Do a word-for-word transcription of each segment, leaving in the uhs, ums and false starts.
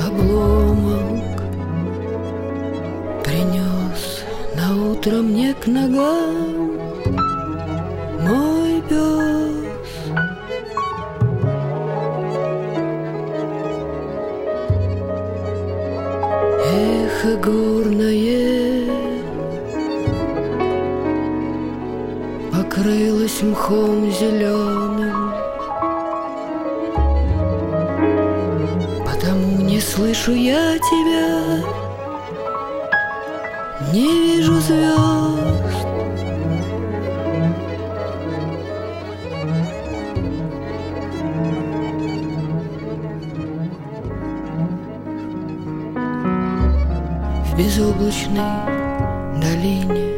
обломок принес на утро мне к ногам мой пес. Эхо горное покрылось мхом зеленым, потому не слышу я тебя, не вижу звезд. В безоблачной долине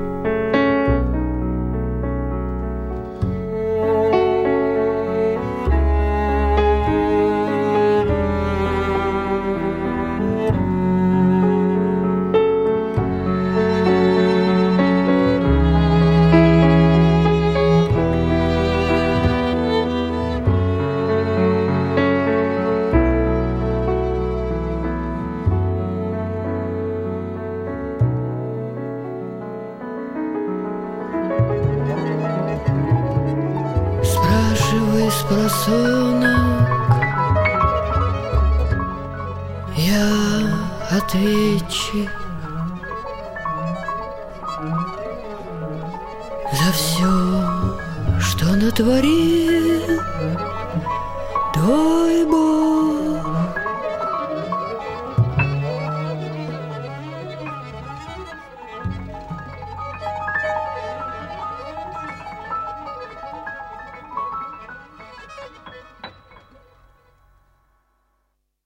спросонок, я ответчик за все, что натворил твой Бог.